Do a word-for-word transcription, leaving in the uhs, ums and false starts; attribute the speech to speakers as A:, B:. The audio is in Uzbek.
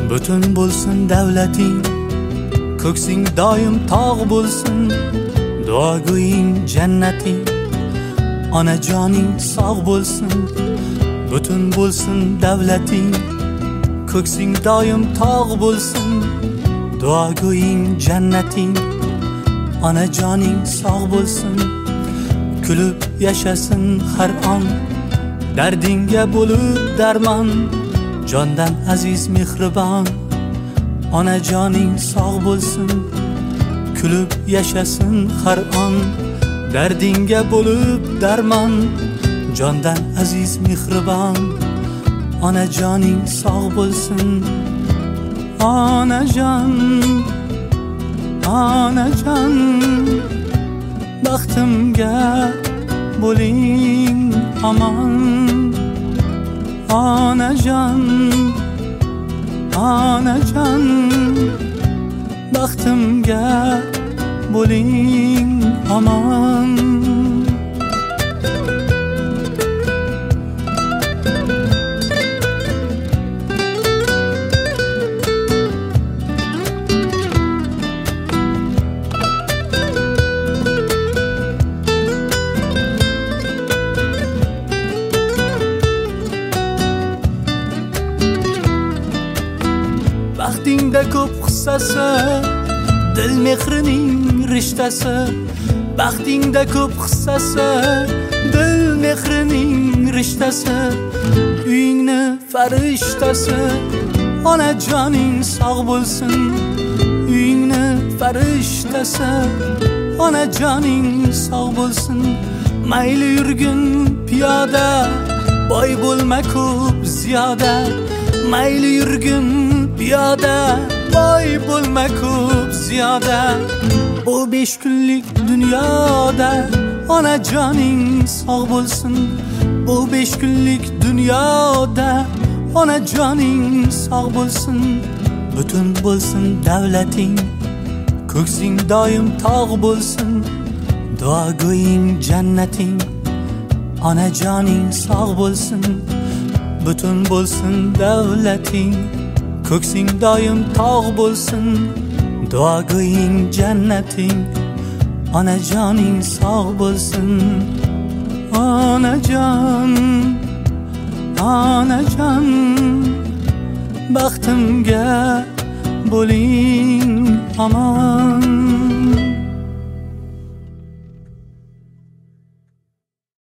A: butun bo'lsin davlating, ko'ksing doim tog' bo'lsin, duogo'ying jannating, onajoning sog' bo'lsin, butun bo'lsin davlating, ko'ksing doim tog' bo'lsin, duogo'ying jannating, onajoning sog' bo'lsin, kulib yashasin har on, dardingga bo'lib darmon, jondan aziz mehribon, onajoning sog' bo'lsin, kulib yashasin har on, dardingga bo'lib darmon, jondan aziz mehribon, onajoning sog' bo'lsin. Onajon, onajon, baxtimga bo'ling omon. Onajon, onajon, baxtimga bo'ling omon. Baxtingda ko'p hissasi, dil mehrining rishtasi. Baxtingda ko'p hissasi, dil mehrining rishtasi. Uyingni farishtasi, onajoning sog' bo'lsin. Uyingni farishtasi, onajoning sog' bo'lsin. Mayli yurgin piyoda, boy bo'lma ko'p ziyoda. Mayli yurgin piyoda, boy bo'lma ko'p ziyoda. Bu besh kunlik dunyoda onajoning sog' bo'lsin. Bu besh kunlik dunyoda onajoning sog' bo'lsin. Butun bo'lsin davlating, ko'ksing doim tog' bo'lsin, duogo'ying jannating, onajoning sog' bo'lsin. Butun bo'lsin davlating, ko'ksing doim tog' bo'lsin, duogo'ying jannating, onajoning sog' bo'lsin. Onajon, onajon, baxtimga bo'ling omon.